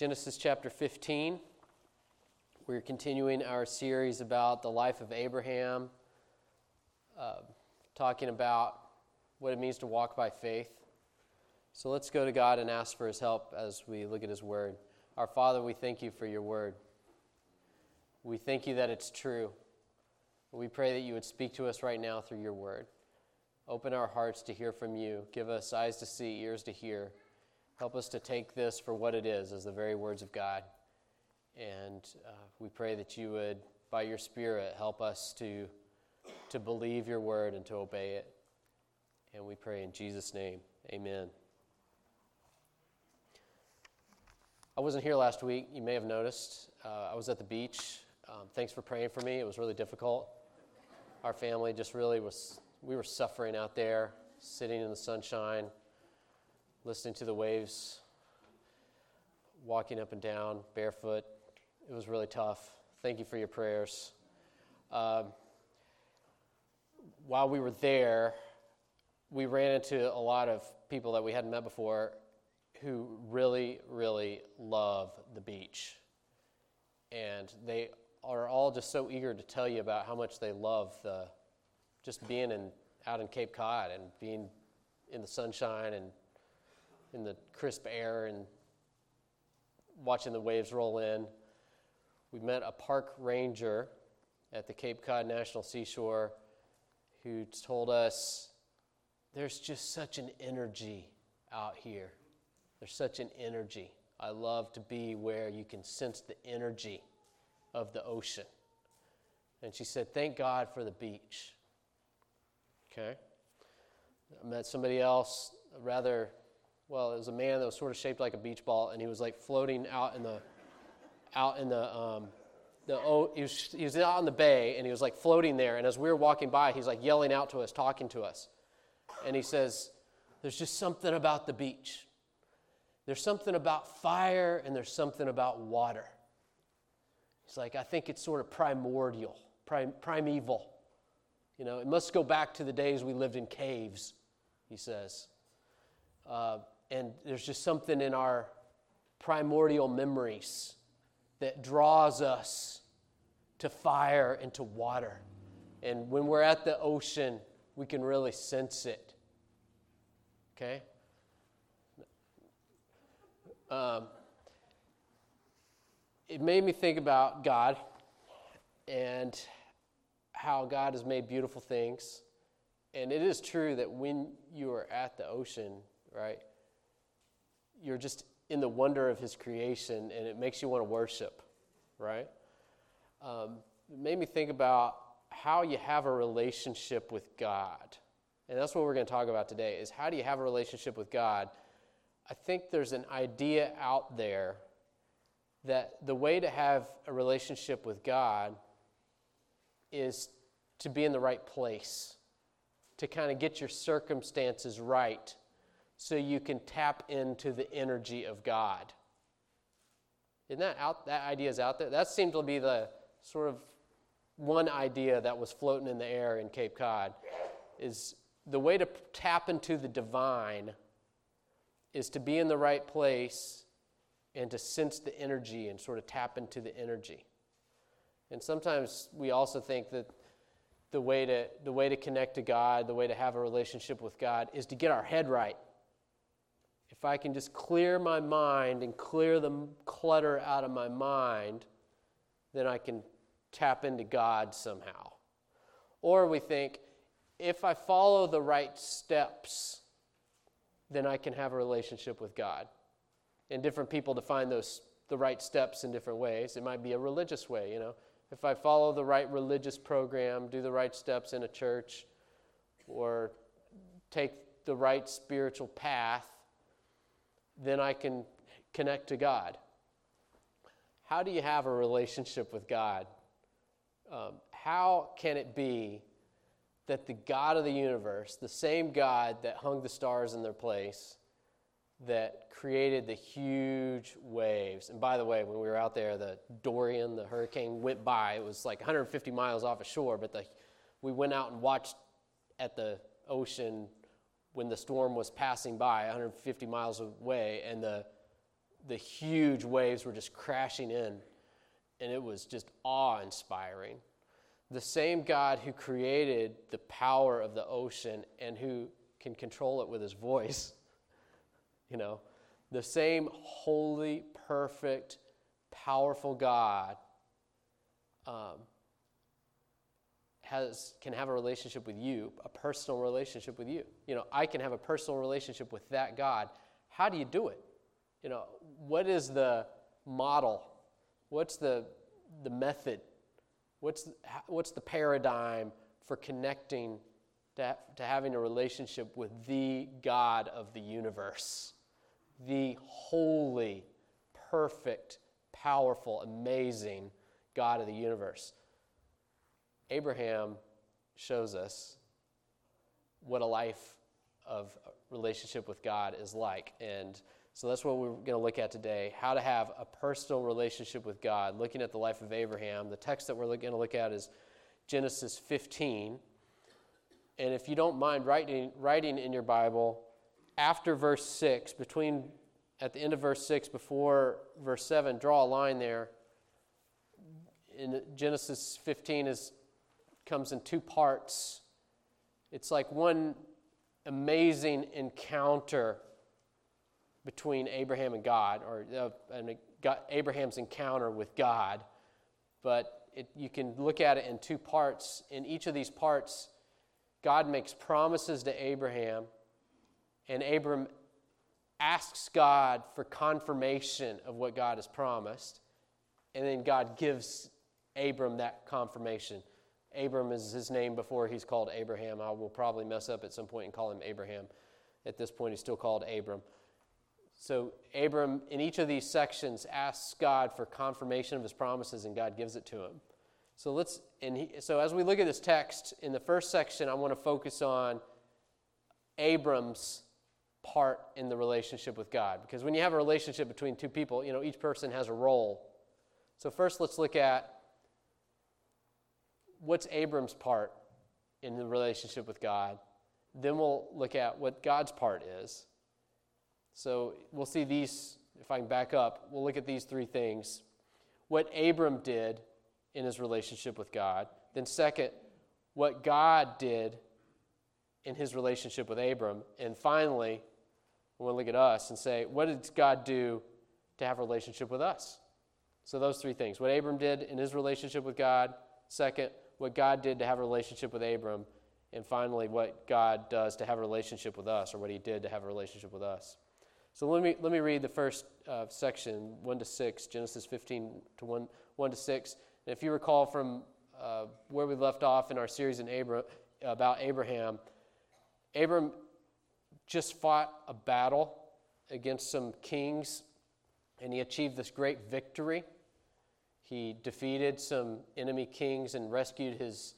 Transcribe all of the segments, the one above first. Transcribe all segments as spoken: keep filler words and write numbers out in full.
Genesis chapter fifteen. We're continuing our series about the life of Abraham, uh, talking about what it means to walk by faith. So let's go to God and ask for his help as we look at his word. Our Father, we thank you for your word. We thank you that it's true. We pray that you would speak to us right now through your word. Open our hearts to hear from you. Give us eyes to see, ears to hear. Help us to take this for what it is, as the very words of God. And uh, we pray that you would, by your Spirit, help us to, to believe your word and to obey it. And we pray in Jesus' name, amen. I wasn't here last week. You may have noticed. Uh, I was at the beach. Um, thanks for praying for me. It was really difficult. Our family just really was, we were suffering out there, sitting in the sunshine, listening to the waves, walking up and down barefoot. It was really tough. Thank you for your prayers. Um, while we were there, we ran into a lot of people that we hadn't met before who really, really love the beach. And they are all just so eager to tell you about how much they love the just being in out in Cape Cod and being in the sunshine and in the crisp air and watching the waves roll in. We met a park ranger at the Cape Cod National Seashore who told us there's just such an energy out here. There's such an energy. I love to be where you can sense the energy of the ocean. And she said, thank God for the beach. Okay. I met somebody else, rather, well, it was a man that was sort of shaped like a beach ball, and he was like floating out in the, out in the, um, the oh, he was, he was out in the bay, and he was like floating there, and as we were walking by, he's like yelling out to us, talking to us. And he says, there's just something about the beach. There's something about fire, and there's something about water. He's like, I think it's sort of primordial, prim- primeval. You know, it must go back to the days we lived in caves, he says. Uh, and there's just something in our primordial memories that draws us to fire and to water. And when we're at the ocean, we can really sense it. Okay? Um, it made me think about God and how God has made beautiful things. And it is true that when you are at the ocean, right, you're just in the wonder of his creation, and it makes you want to worship, right? Um, it made me think about how you have a relationship with God. And that's what we're going to talk about today, is how do you have a relationship with God? I think there's an idea out there that the way to have a relationship with God is to be in the right place, to kind of get your circumstances right so you can tap into the energy of God. Isn't that out? That idea is out there? That seemed to be the sort of one idea that was floating in the air in Cape Cod, is the way to tap into the divine is to be in the right place and to sense the energy and sort of tap into the energy. And sometimes we also think that the way to the way to connect to God, the way to have a relationship with God, is to get our head right. If I can just clear my mind and clear the clutter out of my mind, then I can tap into God somehow. Or we think, if I follow the right steps, then I can have a relationship with God. And different people define those the right steps in different ways. It might be a religious way, you know. If I follow the right religious program, do the right steps in a church, or take the right spiritual path, then I can connect to God. How do you have a relationship with God? Um, how can it be that the God of the universe, the same God that hung the stars in their place, that created the huge waves. And by the way, when we were out there, the Dorian, the hurricane, went by. It was like one hundred fifty miles off ashore, but the, we went out and watched at the ocean when the storm was passing by one hundred fifty miles away, and the the huge waves were just crashing in, and it was just awe-inspiring. The same God who created the power of the ocean and who can control it with his voice, you know, the same holy, perfect, powerful God um, has can have a relationship with you, a personal relationship with you. You know, I can have a personal relationship with that God. How do you do it? You know, what is the model? What's the the method? What's the, what's the paradigm for connecting to, to having a relationship with the God of the universe, the holy, perfect, powerful, amazing God of the universe? Abraham shows us what a life of relationship with God is like. And so that's what we're going to look at today, how to have a personal relationship with God, looking at the life of Abraham. The text that we're going to look at is Genesis fifteen. And if you don't mind writing, writing in your Bible, after verse six, between at the end of verse six, before verse seven, draw a line there. In Genesis fifteen is comes in two parts. It's like one amazing encounter between Abraham and God, or uh, and God, Abraham's encounter with God. But it, you can look at it in two parts. In each of these parts, God makes promises to Abraham, and Abram asks God for confirmation of what God has promised, and then God gives Abram that confirmation. Abram is his name before he's called Abraham. I will probably mess up at some point and call him Abraham. At this point, he's still called Abram. So Abram, in each of these sections, asks God for confirmation of his promises, and God gives it to him. So let's. And he, so as we look at this text, in the first section, I want to focus on Abram's part in the relationship with God, because when you have a relationship between two people, you know, each person has a role. So first, let's look at what's Abram's part in the relationship with God. Then we'll look at what God's part is. So we'll see these, if I can back up, we'll look at these three things. What Abram did in his relationship with God. Then second, what God did in his relationship with Abram. And finally, we'll look at us and say, what did God do to have a relationship with us? So those three things. What Abram did in his relationship with God. Second, what God did to have a relationship with Abram. And finally, what God does to have a relationship with us, or what he did to have a relationship with us. So let me let me read the first uh, section, one to six, Genesis fifteen to one, one to six. And if you recall from uh, where we left off in our series in Abra- about Abraham, Abram just fought a battle against some kings, and he achieved this great victory. He defeated some enemy kings and rescued his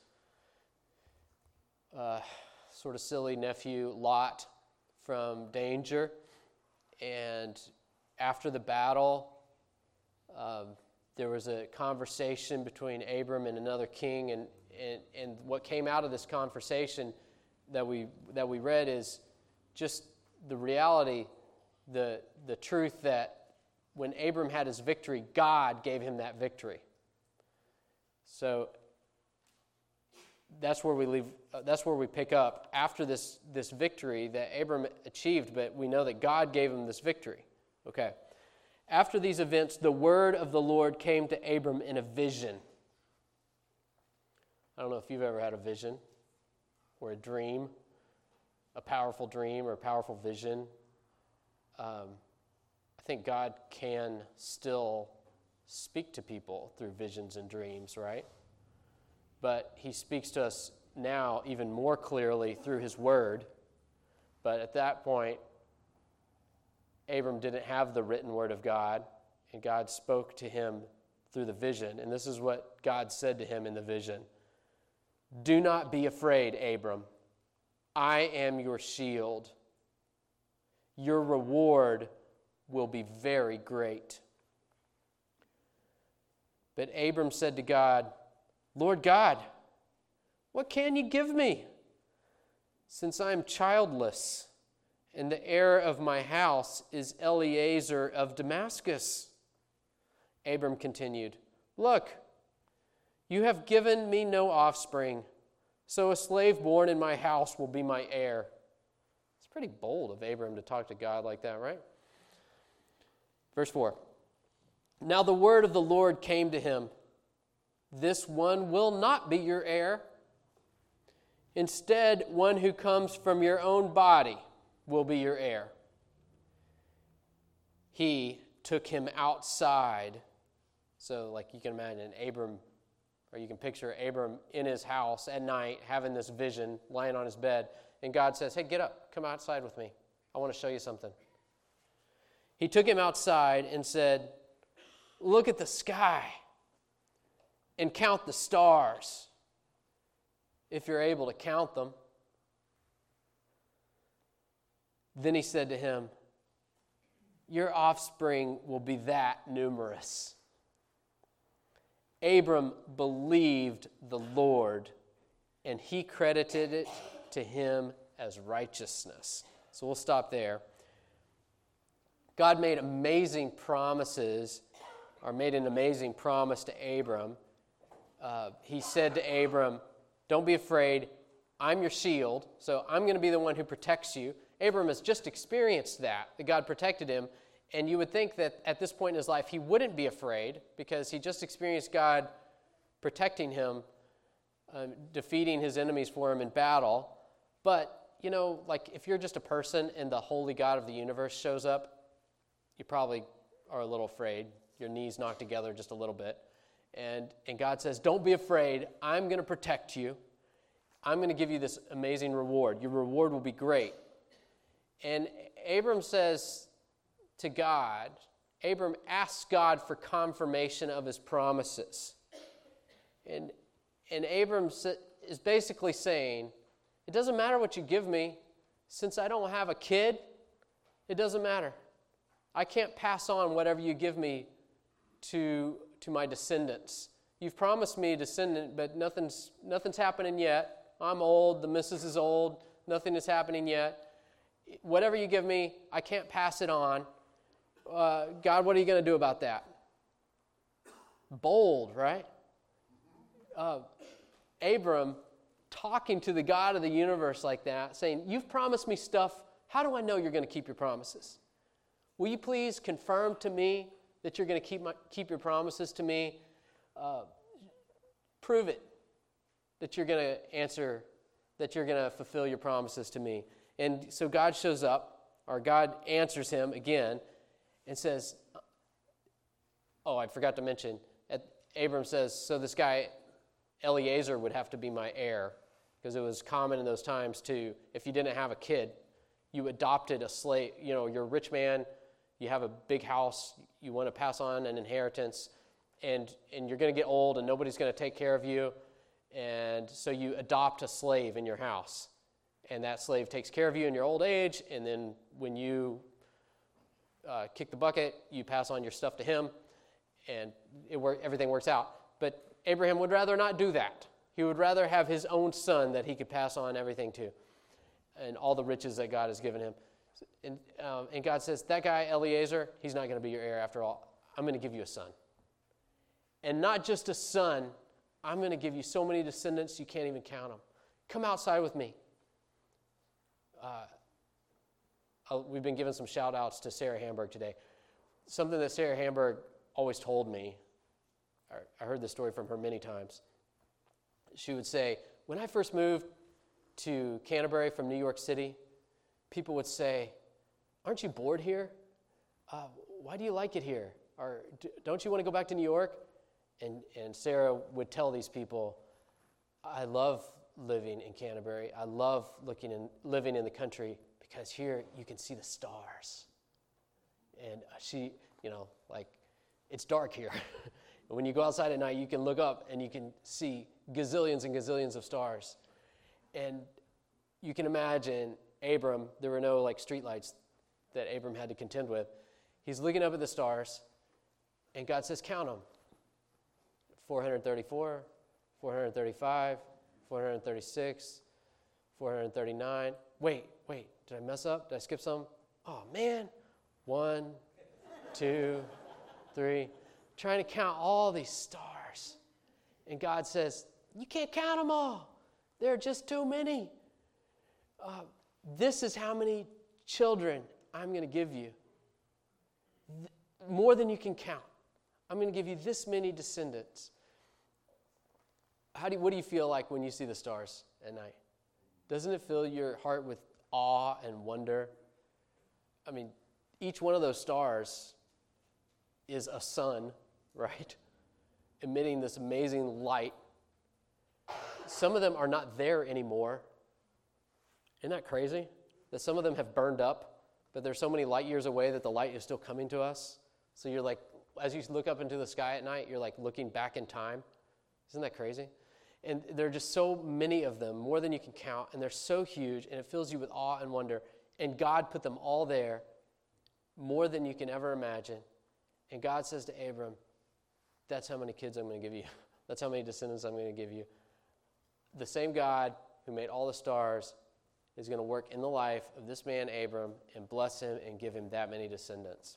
uh, sort of silly nephew Lot from danger. And after the battle, um, there was a conversation between Abram and another king, and, and and what came out of this conversation that we that we read is just the reality, the the truth that when Abram had his victory, God gave him that victory. So that's where we leave. Uh, that's where we pick up after this this victory that Abram achieved, but we know that God gave him this victory. Okay. After these events, the word of the Lord came to Abram in a vision. I don't know if you've ever had a vision or a dream, a powerful dream or a powerful vision. Um, I think God can still speak to people through visions and dreams, right? But he speaks to us now even more clearly through his word. But at that point, Abram didn't have the written word of God, and God spoke to him through the vision. And this is what God said to him in the vision. Do not be afraid, Abram. I am your shield. Your reward will be very great. But Abram said to God, Lord God, what can you give me, since I am childless, and the heir of my house is Eliezer of Damascus." Abram continued, "Look, you have given me no offspring, so a slave born in my house will be my heir." It's pretty bold of Abram to talk to God like that, right? Verse four. "Now the word of the Lord came to him, 'This one will not be your heir. Instead, one who comes from your own body will be your heir.' He took him outside." So, like you can imagine, Abram, or you can picture Abram in his house at night having this vision, lying on his bed, and God says, "Hey, get up, come outside with me. I want to show you something." He took him outside and said, "Look at the sky and count the stars, if you're able to count them." Then he said to him, "Your offspring will be that numerous." Abram believed the Lord, and he credited it to him as righteousness. So we'll stop there. God made amazing promises, or made an amazing promise to Abram. Uh, he said to Abram, "Don't be afraid. I'm your shield, so I'm going to be the one who protects you." Abram has just experienced that, that God protected him. And you would think that at this point in his life, he wouldn't be afraid because he just experienced God protecting him, uh, defeating his enemies for him in battle. But, you know, like if you're just a person and the holy God of the universe shows up, you probably are a little afraid. Your knees knock together just a little bit. And, and God says, "Don't be afraid. I'm going to protect you. I'm going to give you this amazing reward. Your reward will be great." And Abram says to God, Abram asks God for confirmation of his promises. And, and Abram is basically saying, it doesn't matter what you give me. Since I don't have a kid, it doesn't matter. I can't pass on whatever you give me to, to my descendants. You've promised me a descendant, but nothing's, nothing's happening yet. I'm old, the missus is old, nothing is happening yet. Whatever you give me, I can't pass it on. Uh, God, what are you going to do about that? Bold, right? Uh, Abram talking to the God of the universe like that, saying, "You've promised me stuff. How do I know you're going to keep your promises? Will you please confirm to me that you're going to keep my, keep your promises to me? Uh, prove it that you're going to answer, that you're going to fulfill your promises to me." And so God shows up, or God answers him again, and says, oh, I forgot to mention, at, Abram says, so this guy, Eliezer, would have to be my heir, because it was common in those times to, if you didn't have a kid, you adopted a slave. You know, you're a rich man, you have a big house, you want to pass on an inheritance, and, and you're going to get old and nobody's going to take care of you, and so you adopt a slave in your house. And that slave takes care of you in your old age, and then when you uh, kick the bucket, you pass on your stuff to him, and it work, everything works out. But Abraham would rather not do that. He would rather have his own son that he could pass on everything to, and all the riches that God has given him. And, um, and God says, that guy, Eliezer, he's not going to be your heir after all. I'm going to give you a son. And not just a son, I'm going to give you so many descendants you can't even count them. Come outside with me. Uh, we've been giving some shout-outs to Sarah Hamburg today. Something that Sarah Hamburg always told me, I heard this story from her many times. She would say, when I first moved to Canterbury from New York City, people would say, aren't you bored here? Uh, why do you like it here? Or don't you want to go back to New York? And, and Sarah would tell these people, I love living in Canterbury. I love looking in, living in the country because here you can see the stars. And she, you know, like, it's dark here. And when you go outside at night, you can look up and you can see gazillions and gazillions of stars. And you can imagine Abram, there were no like streetlights that Abram had to contend with. He's looking up at the stars, and God says, count them. four hundred thirty-four, four hundred thirty-five, four hundred thirty-six, four hundred thirty-nine. Wait, wait, did I mess up? Did I skip some? Oh, man. One, two, three. Trying to count all these stars. And God says, you can't count them all. There are just too many. Uh, this is how many children I'm going to give you. Th- more than you can count. I'm going to give you this many descendants. How do you, what do you feel like when you see the stars at night? Doesn't it fill your heart with awe and wonder? I mean, each one of those stars is a sun, right? Emitting this amazing light. Some of them are not there anymore. Isn't that crazy? That some of them have burned up, but they're so many light years away that the light is still coming to us. So you're like, as you look up into the sky at night, you're like looking back in time. Isn't that crazy? And there are just so many of them, more than you can count, and they're so huge, and it fills you with awe and wonder. And God put them all there, more than you can ever imagine. And God says to Abram, that's how many kids I'm going to give you. That's how many descendants I'm going to give you. The same God who made all the stars is going to work in the life of this man, Abram, and bless him and give him that many descendants.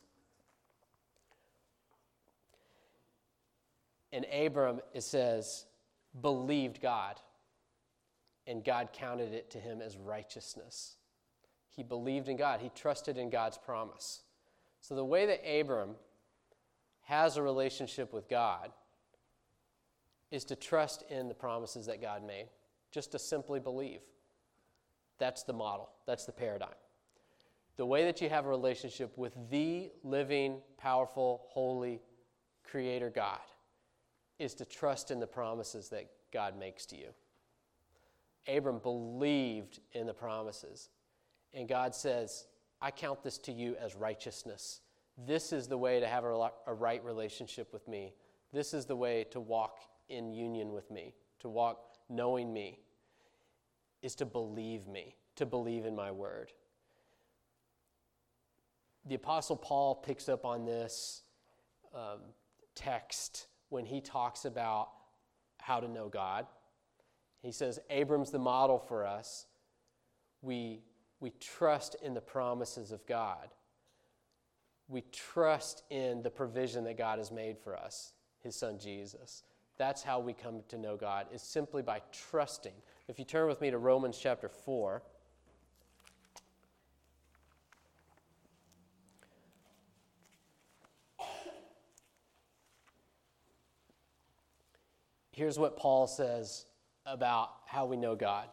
And Abram, it says, believed God, and God counted it to him as righteousness. He believed in God. He trusted in God's promise. So the way that Abram has a relationship with God is to trust in the promises that God made, just to simply believe. That's the model. That's the paradigm. The way that you have a relationship with the living, powerful, holy Creator God is to trust in the promises that God makes to you. Abram believed in the promises. And God says, I count this to you as righteousness. This is the way to have a, a right relationship with me. This is the way to walk in union with me, to walk knowing me, is to believe me, to believe in my word. The Apostle Paul picks up on this um, text when he talks about how to know God. He says, Abram's the model for us. We, we trust in the promises of God. We trust in the provision that God has made for us, his son Jesus. That's how we come to know God, is simply by trusting. If you turn with me to Romans chapter four. Here's what Paul says about how we know God.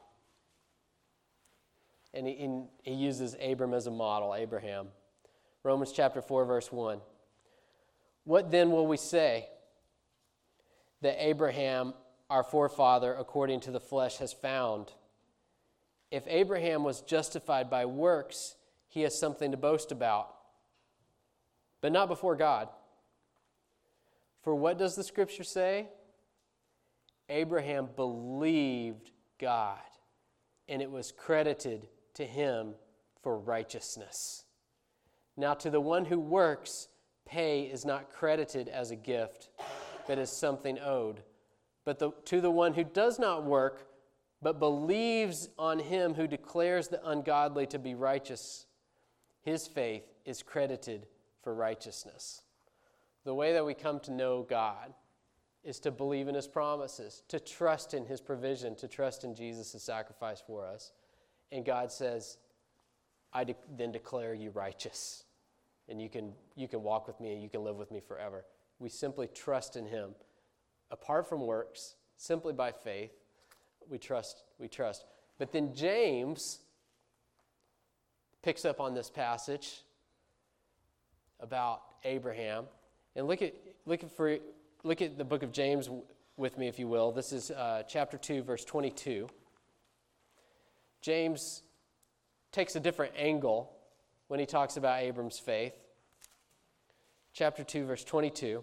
And he, he uses Abram as a model, Abraham. Romans chapter four, verse one. What then will we say that Abraham, our forefather, according to the flesh, has found? If Abraham was justified by works, he has something to boast about, but not before God. For what does the Scripture say? Abraham believed God, and it was credited to him for righteousness. Now to the one who works, pay is not credited as a gift, but as something owed. But the, to the one who does not work, but believes on him who declares the ungodly to be righteous, his faith is credited for righteousness. The way that we come to know God is to believe in his promises, to trust in his provision, to trust in Jesus' sacrifice for us. And God says, I de- then declare you righteous. And you can, you can walk with me and you can live with me forever. We simply trust in him. Apart from works, simply by faith, we trust, we trust. But then James picks up on this passage about Abraham. And look at, look at for Look at the book of James with me, if you will. This is uh, chapter two, verse twenty-two. James takes a different angle when he talks about Abram's faith. Chapter two, verse twenty-two.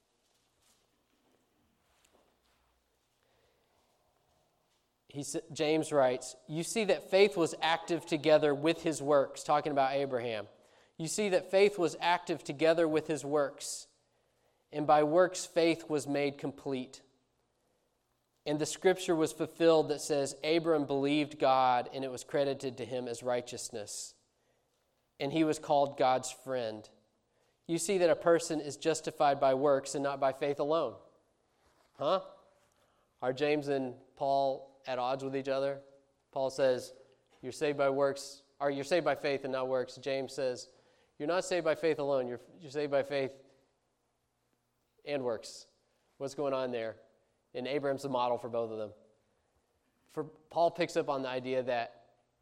He, James writes, you see that faith was active together with his works, talking about Abraham. You see that faith was active together with his works. And by works, faith was made complete. And the scripture was fulfilled that says, Abram believed God, and it was credited to him as righteousness. And he was called God's friend. You see that a person is justified by works and not by faith alone. Huh? Are James and Paul at odds with each other? Paul says, you're saved by works, or you're saved by faith and not works. James says, you're not saved by faith alone. You're, you're saved by faith and works. What's going on there? And Abraham's the model for both of them. For Paul picks up on the idea that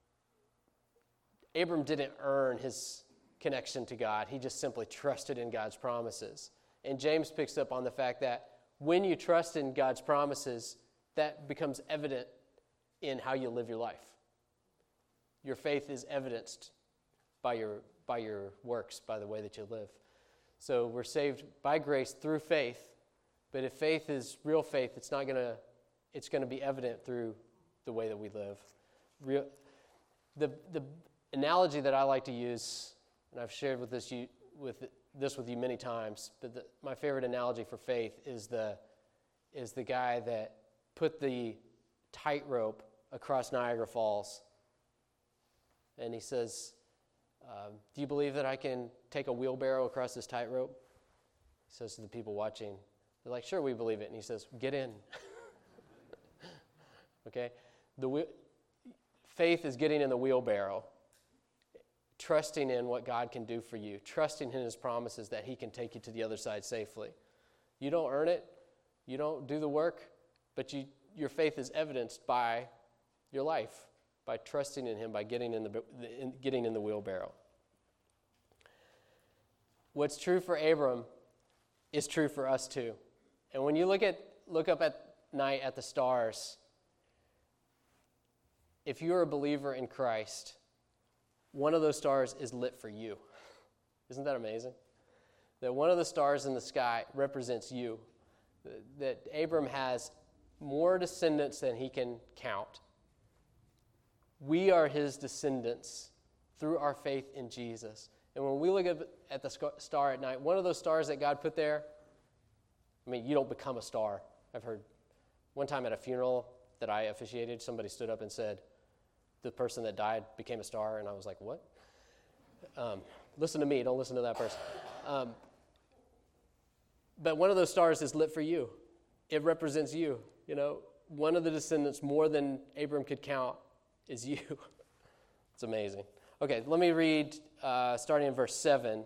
Abram didn't earn his connection to God. He just simply trusted in God's promises. And James picks up on the fact that when you trust in God's promises, that becomes evident in how you live your life. Your faith is evidenced by your by your works, by the way that you live. So we're saved by grace through faith, but if faith is real faith, it's not gonna it's gonna be evident through the way that we live. Real, the the analogy that I like to use, and I've shared with this you with this with you many times, but the, my favorite analogy for faith is the is the guy that put the tightrope across Niagara Falls, and he says, um, "Do you believe that I can take a wheelbarrow across this tightrope?" He says to the people watching, they're like, "Sure, we believe it." And he says, "Get in." Okay, the faith is getting in the wheelbarrow. Trusting in what God can do for you, trusting in his promises that he can take you to the other side safely. You don't earn it, you don't do the work, but you, your faith is evidenced by your life, by trusting in him, by getting in the in, getting in the wheelbarrow. What's true for Abram is true for us too. And when you look at look up at night at the stars, if you're a believer in Christ, one of those stars is lit for you. Isn't that amazing? That one of the stars in the sky represents you. That Abram has more descendants than he can count. We are his descendants through our faith in Jesus. And when we look at the star at night, one of those stars that God put there, I mean, you don't become a star. I've heard one time at a funeral that I officiated, somebody stood up and said, the person that died became a star, and I was like, what? Um, listen to me, don't listen to that person. Um, but one of those stars is lit for you. It represents you. You know, one of the descendants more than Abram could count is you. It's amazing. Okay, let me read, uh, starting in verse seven,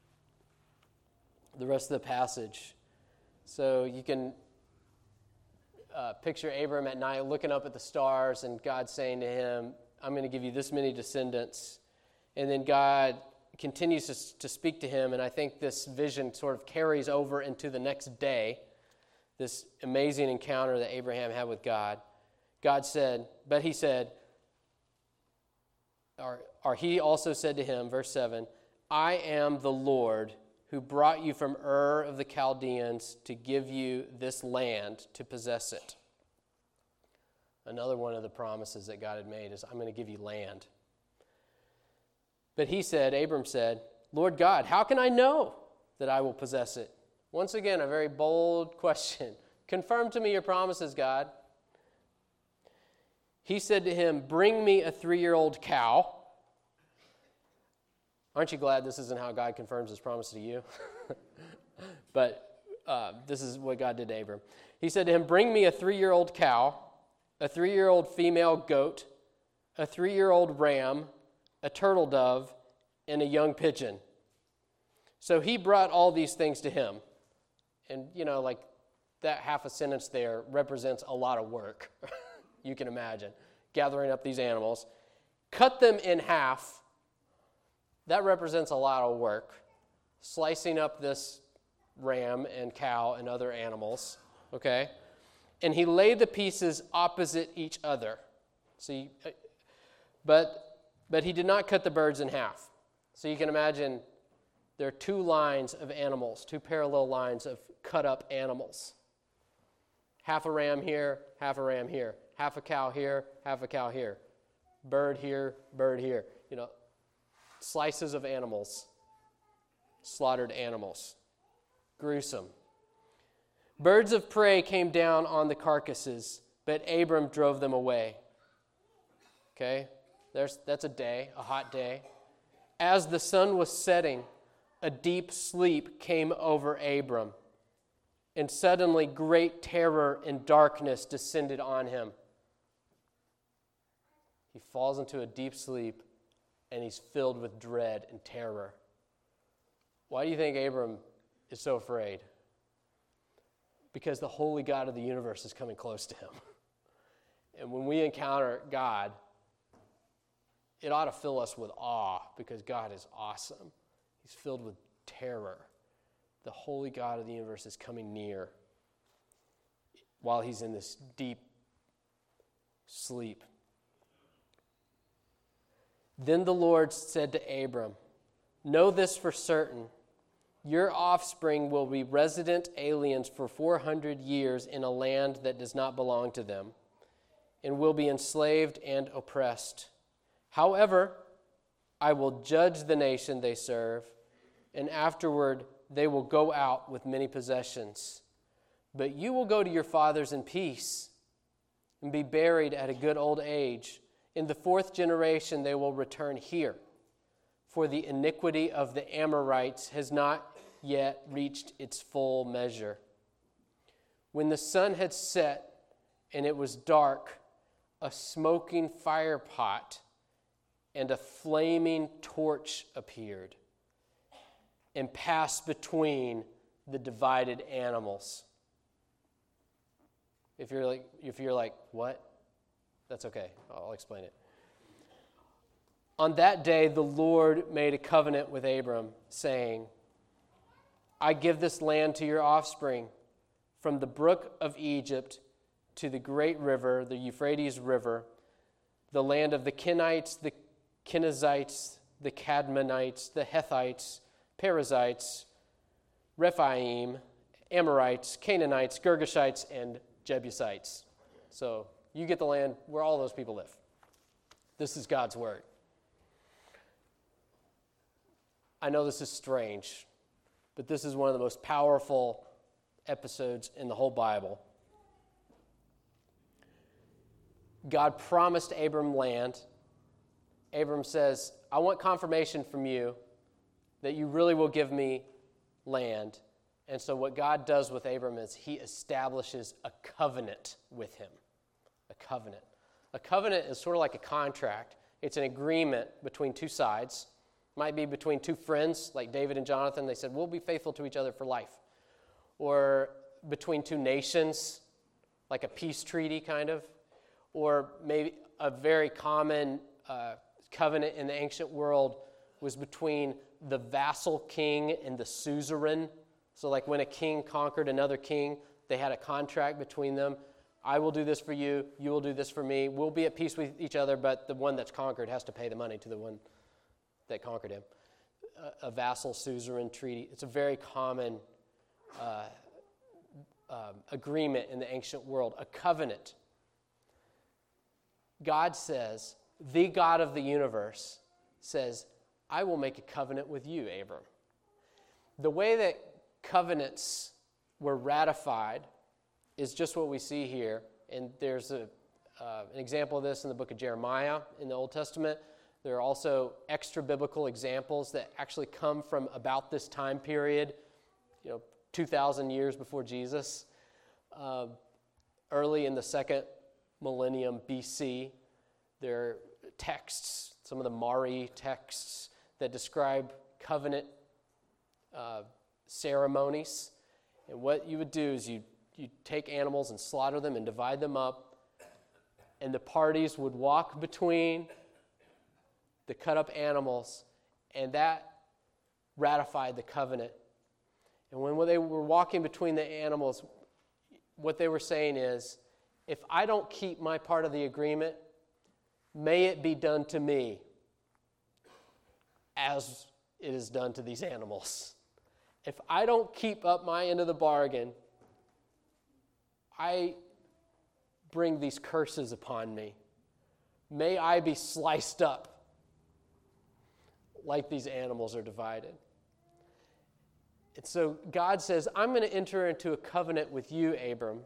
the rest of the passage. So you can Uh, picture Abram at night looking up at the stars and God saying to him, I'm going to give you this many descendants. And then God continues to, to speak to him, and I think this vision sort of carries over into the next day, this amazing encounter that Abraham had with God. God said, but he said, or, or he also said to him, verse seven, I am the Lord who brought you from Ur of the Chaldeans to give you this land to possess it. Another one of the promises that God had made is, I'm going to give you land. But he said, Abram said, Lord God, how can I know that I will possess it? Once again, a very bold question. Confirm to me your promises, God. He said to him, bring me a three-year-old cow. Aren't you glad this isn't how God confirms his promise to you? But uh, this is what God did to Abram. He said to him, bring me a three-year-old cow, a three-year-old female goat, a three-year-old ram, a turtle dove, and a young pigeon. So he brought all these things to him. And, you know, like that half a sentence there represents a lot of work. You can imagine. Gathering up these animals. Cut them in half. That represents a lot of work. Slicing up this ram and cow and other animals, okay? And he laid the pieces opposite each other. See, but but he did not cut the birds in half. So you can imagine there are two lines of animals, two parallel lines of cut up animals. Half a ram here, half a ram here. Half a cow here, half a cow here. Bird here, bird here. You know, slices of animals, slaughtered animals. Gruesome. Birds of prey came down on the carcasses, but Abram drove them away. Okay, there's that's a day, a hot day. As the sun was setting, a deep sleep came over Abram, and suddenly great terror and darkness descended on him. He falls into a deep sleep, and he's filled with dread and terror. Why do you think Abram is so afraid? Because the holy God of the universe is coming close to him. And when we encounter God, it ought to fill us with awe because God is awesome. He's filled with terror. The holy God of the universe is coming near while he's in this deep sleep. Then the Lord said to Abram, "Know this for certain. Your offspring will be resident aliens for four hundred years in a land that does not belong to them, and will be enslaved and oppressed. However, I will judge the nation they serve, and afterward they will go out with many possessions. But you will go to your fathers in peace and be buried at a good old age. In the fourth generation they will return here, for the iniquity of the Amorites has not yet reached its full measure." When the sun had set and it was dark, a smoking fire pot and a flaming torch appeared and passed between the divided animals. If you're like, if you're like, what? That's okay. I'll explain it. On that day, the Lord made a covenant with Abram, saying, "I give this land to your offspring, from the brook of Egypt to the great river, the Euphrates River, the land of the Kenites, the Kenizzites, the Cadmonites, the Hethites, Perizzites, Rephaim, Amorites, Canaanites, Girgashites, and Jebusites." So you get the land where all those people live. This is God's word. I know this is strange, but this is one of the most powerful episodes in the whole Bible. God promised Abram land. Abram says, "I want confirmation from you that you really will give me land." And so what God does with Abram is he establishes a covenant with him. A covenant. A covenant is sort of like a contract. It's an agreement between two sides. It might be between two friends, like David and Jonathan. They said, "We'll be faithful to each other for life." Or between two nations, like a peace treaty kind of. Or maybe a very common uh, covenant in the ancient world was between the vassal king and the suzerain. So like when a king conquered another king, they had a contract between them. I will do this for you, you will do this for me. We'll be at peace with each other, but the one that's conquered has to pay the money to the one that conquered him. A, a vassal suzerain treaty. It's a very common uh, uh, agreement in the ancient world, a covenant. God says, the God of the universe says, "I will make a covenant with you, Abram." The way that covenants were ratified is just what we see here. And there's a, uh, an example of this in the book of Jeremiah in the Old Testament. There are also extra biblical examples that actually come from about this time period, you know, two thousand years before Jesus, uh, early in the second millennium B C. There are texts, some of the Mari texts, that describe covenant uh, ceremonies. And what you would do is you you take animals and slaughter them and divide them up, and the parties would walk between the cut up animals, and that ratified the covenant. And when they were walking between the animals, what they were saying is, if I don't keep my part of the agreement, may it be done to me as it is done to these animals. If I don't keep up my end of the bargain, I bring these curses upon me. May I be sliced up like these animals are divided. And so God says, I'm going to enter into a covenant with you, Abram.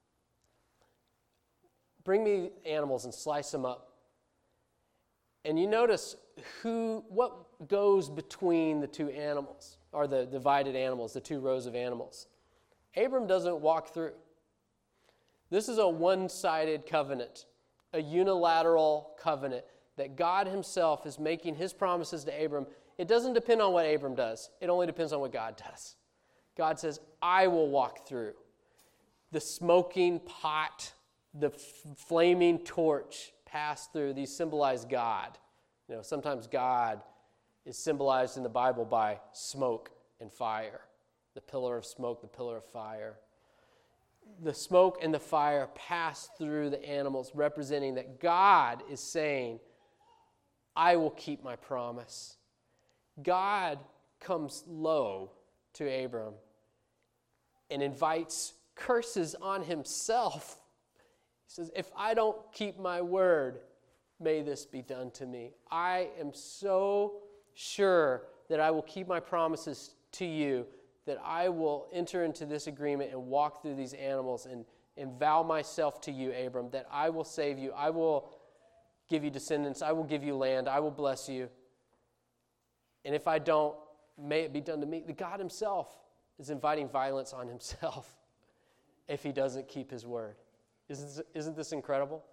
Bring me animals and slice them up. And you notice who, what goes between the two animals, or the divided animals, the two rows of animals. Abram doesn't walk through. This is a one-sided covenant, a unilateral covenant that God himself is making his promises to Abram. It doesn't depend on what Abram does. It only depends on what God does. God says, I will walk through. The smoking pot, the f- flaming torch pass through. These symbolize God. You know, sometimes God is symbolized in the Bible by smoke and fire. The pillar of smoke, the pillar of fire. The smoke and the fire pass through the animals, representing that God is saying, I will keep my promise. God comes low to Abram and invites curses on himself. He says, if I don't keep my word, may this be done to me. I am so sure that I will keep my promises to you, that I will enter into this agreement and walk through these animals and, and vow myself to you, Abram, that I will save you. I will give you descendants. I will give you land. I will bless you. And if I don't, may it be done to me. The God himself is inviting violence on himself if he doesn't keep his word. Isn't, isn't this incredible?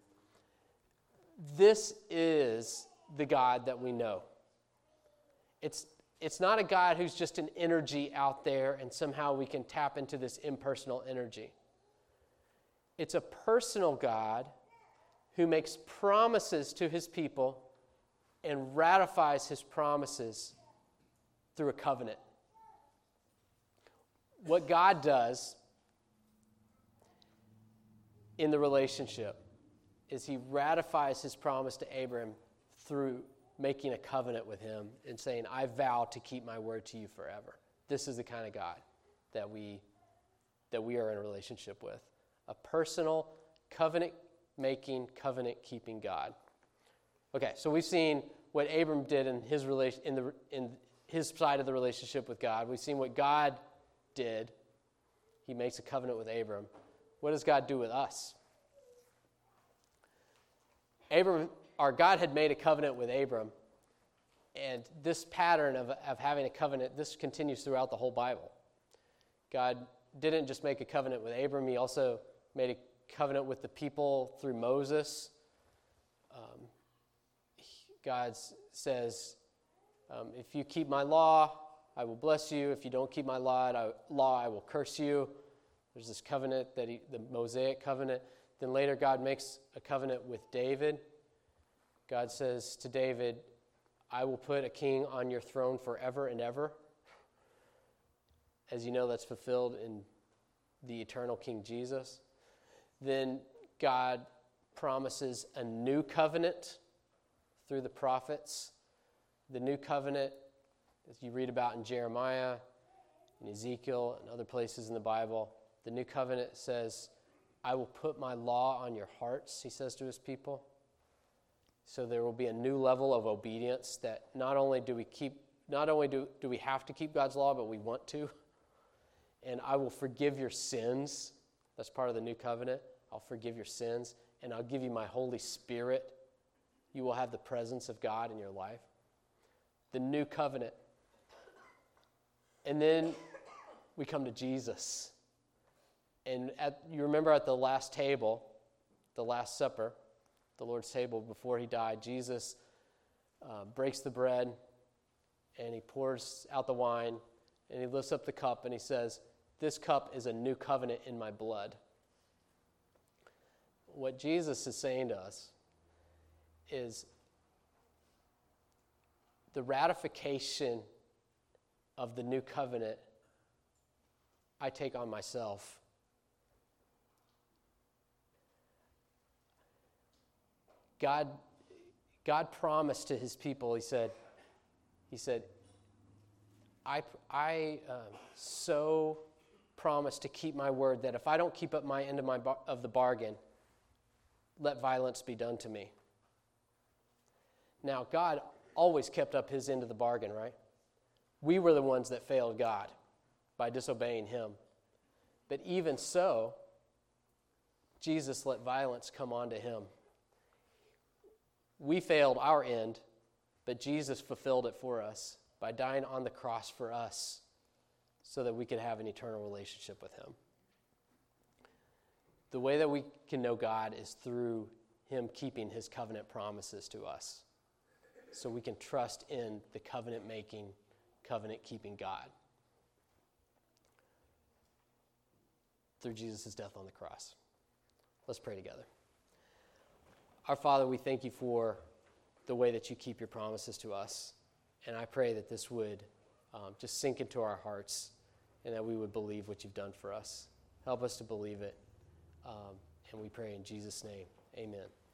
This is the God that we know. It's It's not a God who's just an energy out there and somehow we can tap into this impersonal energy. It's a personal God who makes promises to his people and ratifies his promises through a covenant. What God does in the relationship is he ratifies his promise to Abram through making a covenant with him and saying, I vow to keep my word to you forever. This is the kind of God that we that we are in a relationship with. A personal, covenant-making, covenant-keeping God. Okay, so we've seen what Abram did in his relation in the in his side of the relationship with God. We've seen what God did. He makes a covenant with Abram. What does God do with us? Abram Our God had made a covenant with Abram, and this pattern of, of having a covenant, this continues throughout the whole Bible. God didn't just make a covenant with Abram, he also made a covenant with the people through Moses. Um, God says, um, if you keep my law, I will bless you. If you don't keep my law, I, law, I will curse you. There's this covenant, that he, the Mosaic covenant. Then later God makes a covenant with David. God says to David, I will put a king on your throne forever and ever. As you know, that's fulfilled in the eternal King Jesus. Then God promises a new covenant through the prophets. The new covenant, as you read about in Jeremiah, in Ezekiel, and other places in the Bible, the new covenant says, I will put my law on your hearts, he says to his people. So there will be a new level of obedience that not only do we keep, not only do, do we have to keep God's law, but we want to. And I will forgive your sins. That's part of the new covenant. I'll forgive your sins, and I'll give you my Holy Spirit. You will have the presence of God in your life. The new covenant. And then we come to Jesus. And at, you remember at the last table, the Last Supper, the Lord's table before he died, Jesus uh, breaks the bread and he pours out the wine and he lifts up the cup and he says, this cup is a new covenant in my blood. What Jesus is saying to us is the ratification of the new covenant I take on myself. God, God promised to his people, he said, he said, I, I um, so promise to keep my word that if I don't keep up my end of, my bar- of the bargain, let violence be done to me. Now, God always kept up his end of the bargain, right? We were the ones that failed God. by disobeying him. But even so, Jesus let violence come onto him. We failed our end, but Jesus fulfilled it for us by dying on the cross for us so that we could have an eternal relationship with him. The way that we can know God is through him keeping his covenant promises to us. So we can trust in the covenant-making, covenant-keeping God through Jesus' death on the cross. Let's pray together. Our Father, we thank you for the way that you keep your promises to us. And I pray that this would um, just sink into our hearts and that we would believe what you've done for us. Help us to believe it. Um, and we pray in Jesus' name, amen.